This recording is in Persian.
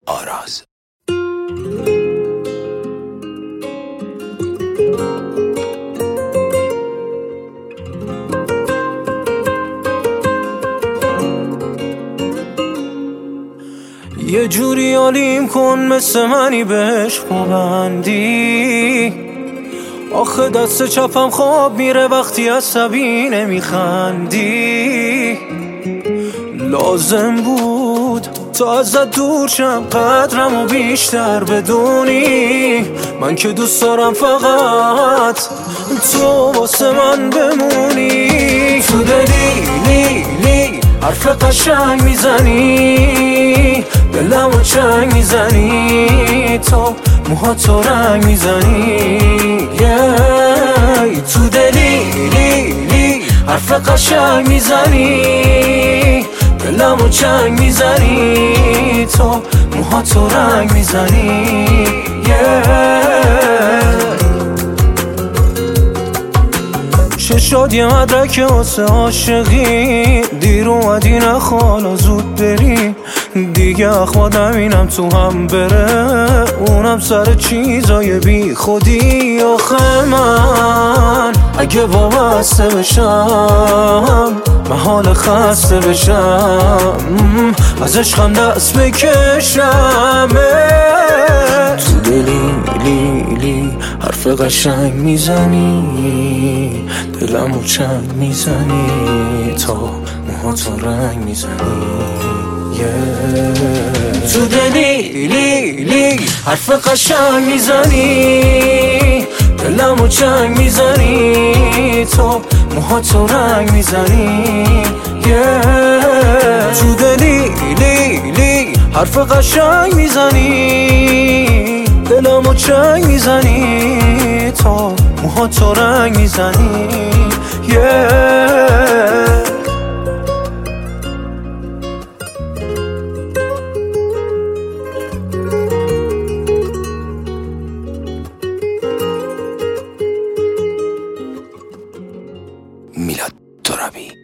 آراز. یه جوری علیم کن مثل منی بهش پابندی، آخه دست چپم خواب میره وقتی عصبی نمیخندی. لازم بود تا ازت دور شم قدرمو بیشتر بدونی، من که دوست دارم فقط تو واسه من بمونی. تو دلی لیلی حرف قشنگ میزنی، دلمو چنگ میزنی، تو موهاتو رنگ میزنی. تو دلی لیلی حرف قشنگ میزنی، دلمو چنگ میزنی، تو موهاتو رنگ میزنی. چه شد یه مدرک واسه عاشقی، دیر اومدی نخوالا زود بری، دیگه اخواد نمینم تو هم بره، اونم سر چیزای بی خودی. آخه من اگه وابسته بشم محال خسته بشم، از عشقم دست بکشم. تو دلی لیلی حرف قشنگ میزنی، دلمو چنگ میزنی، تا موهاتو رنگ میزنی. تو دلی لیلی حرف قشنگ میزنی، دلمو چنگ میزنی، تو موهاتو رنگ میزنی. تو دلی لیلی حرف قشنگ میزنی، دلمو چنگ میزنی، تو موهاتو رنگ میزنی. میلاد ترابی.